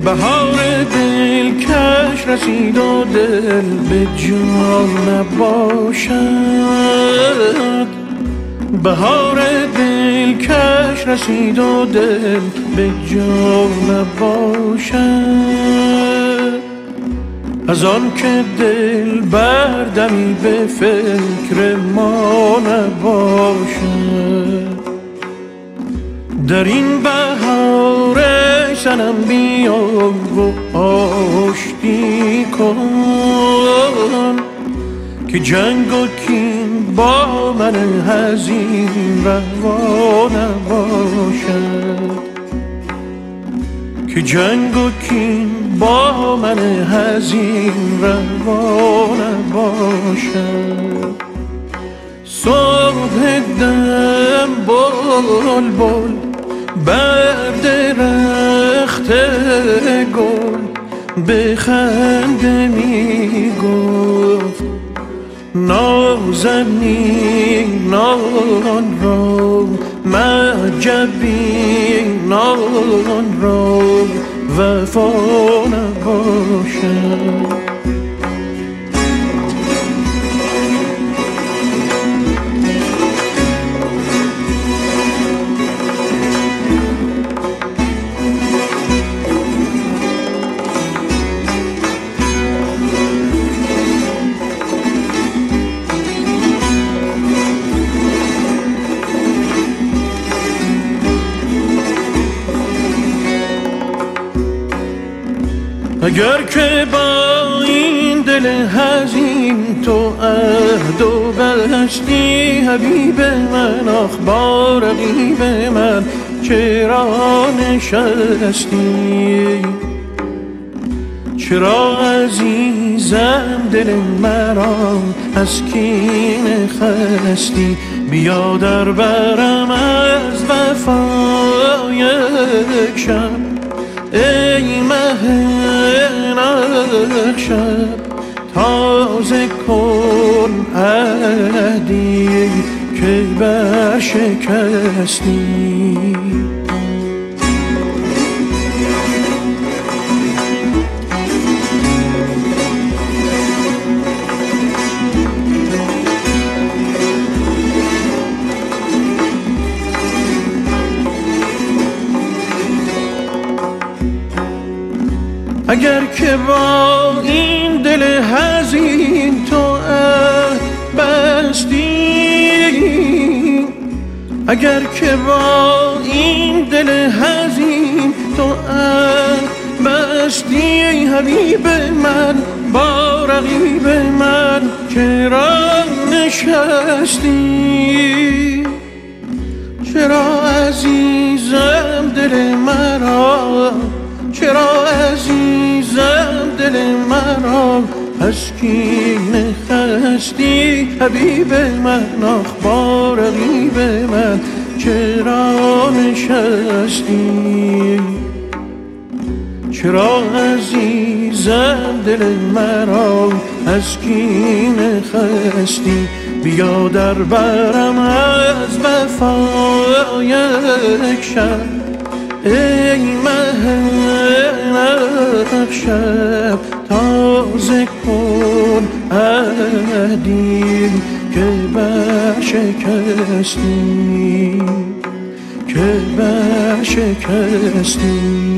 بهار دلکش رسید و دل به جا نباشد. بهار دلکش رسید و دل به جا نباشد. از آن که دل بردمی به فکر ما نباشد. در این بهار صنم بیا و آشتی کن که جنگ و کین با من حزین روا نباشد. که جنگ و کین با من حزین روا نباشد. صبح دم بلبل بر درخت گل به خنده می گفت نازنینان را مجبینان را وفا نباشد. اگر که با این دل حزین تو عهد و بستی حبیب من، آخ با رقیب من چرا نشستی؟ چرا عزیزم دل مرا از کین خستی؟ بیا در برم از وفا یک شب ای مه نقشب، تازه کن عهدی که برشکستی. اگر که با این دل حزین تو عهد بستی، اگر که با این دل حزین تو عهد بستی، حبیب من با رقیب من چرا نشستی؟ چرا عزیزم دل مرا، چرا عزیزم دل مرا از کین خستی؟ حبیب من آخ با رقیب من چرا نشستی؟ چرا عزیزم دل مرا از کین خستی؟ بیا در برم از وفا یک شب ای مه نقشب، تازه کن عهدی که برشکستی، که برشکستی.